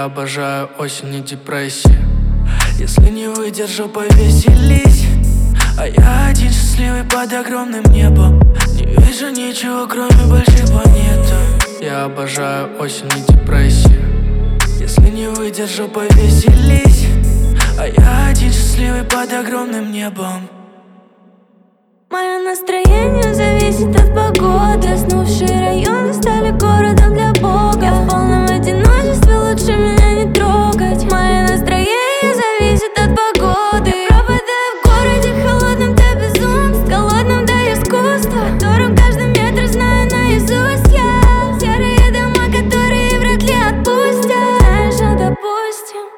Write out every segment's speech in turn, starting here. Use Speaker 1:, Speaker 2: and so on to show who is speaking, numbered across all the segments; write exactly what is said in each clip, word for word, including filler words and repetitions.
Speaker 1: Я обожаю осень и депрессии. Если не выдержу, повеселись. А я один счастливый под огромным небом. Не вижу ничего, кроме большой планеты. Я обожаю осень и депрессии. Если не выдержу, повеселись. А я один счастливый под огромным небом.
Speaker 2: Мое настроение зависит от погоды. Заснувшие районы стали городом для Бога. Я в полном одиночестве, лучше меня не трогать. Мое настроение зависит от погоды. Я пропадаю в городе холодном до безумств, голодным до искусства, в котором каждый метр знаю наизусть я. Серые дома, которые вряд ли отпустят. Знаешь, а допустим.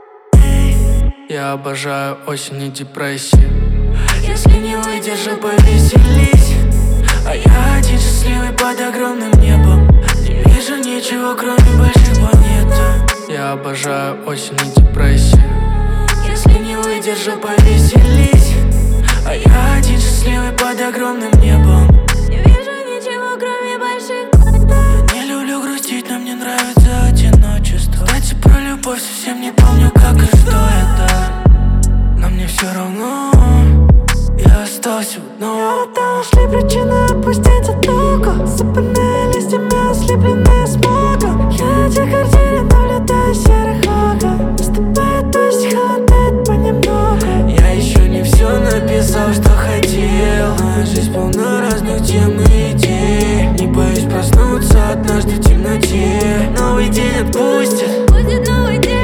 Speaker 1: Я обожаю осень и депрессии. Если не выдержу, повеселись. А я один счастливый под огромным небом. Не вижу ничего, кроме большой планеты. Я обожаю осень и депрессии. Если не выдержу, повеселись. А я один счастливый под огромным небом.
Speaker 2: Не вижу ничего, кроме больших планет.
Speaker 1: Я не люблю грустить, но мне нравится одиночество. Кстати, про любовь совсем не помню, как и что это. Но мне все равно. Я остался одного.
Speaker 2: Я нашли причины опустить оттоку. Сыпанные листьями, ослепленные смогом. Я эти картины наблюдаю серых окон. Наступает дождь, холодает понемногу.
Speaker 1: Я еще не все написал, что хотел. Моя жизнь полна разных тем и идей. Не боюсь проснуться однажды в темноте. Новый день отпустит.
Speaker 2: Будет новый день.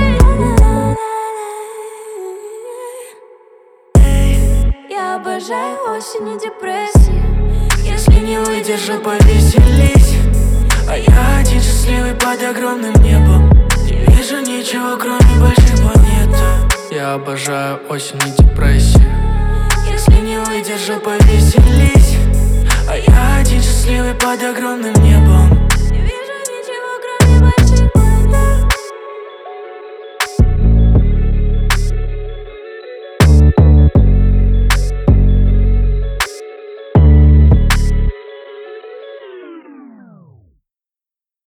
Speaker 2: Я обожаю осень и депрессию.
Speaker 1: Если не выдержу, повеселись. А я один счастливый под огромным небом. Не вижу ничего, кроме большой планеты. Я обожаю осень и депрессию. Если не выдержу, повеселись. А я один счастливый под огромным небом.